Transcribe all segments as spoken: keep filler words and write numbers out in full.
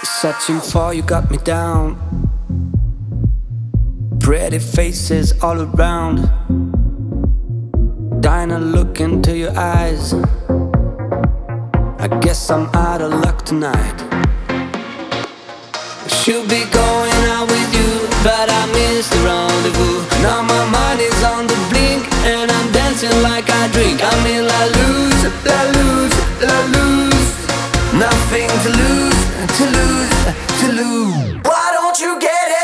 Searching for you got me down. Pretty faces all around. Dying to look into your eyes. I guess I'm out of luck tonight. Should be going out with you, but I missed the rendezvous. Now my mind is on the blink, and I'm dancing like I drink. I'm in la lose, la lose, la lose. Nothing to lose, to lose, to lose. Why don't you get it?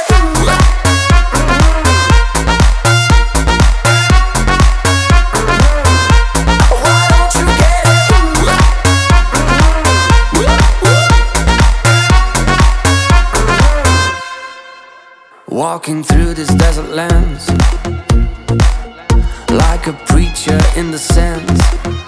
Why don't you get it? Walking through this desert lands, like a preacher in the sands.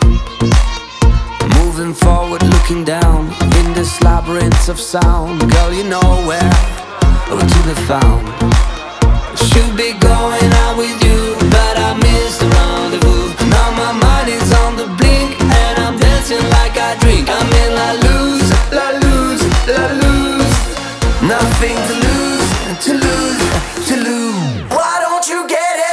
Moving forward, looking down in this labyrinth of sound. Girl, you know where to be found. Should be going out with you, but I missed the rendezvous. Now my mind is on the blink, and I'm dancing like I drink. I'm in la lose, la lose, la lose. Nothing to lose, to lose, to lose. Why don't you get it?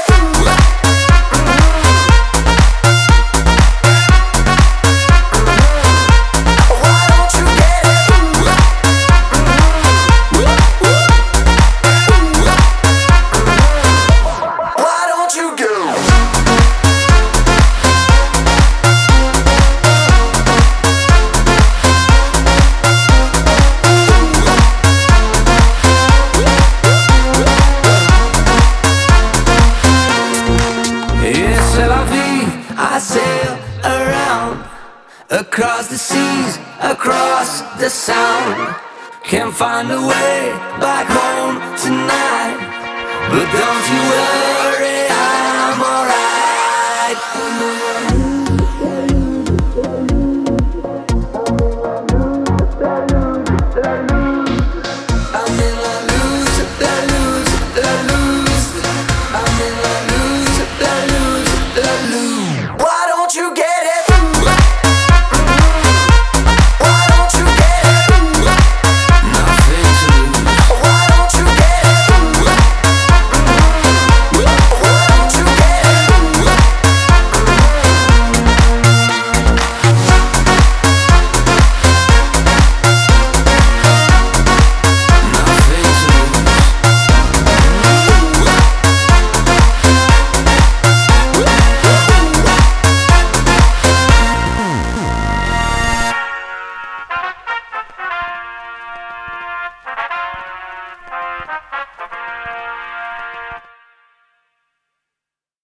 I sail around, across the seas, across the sound. Can't find a way back home tonight, but don't you worry.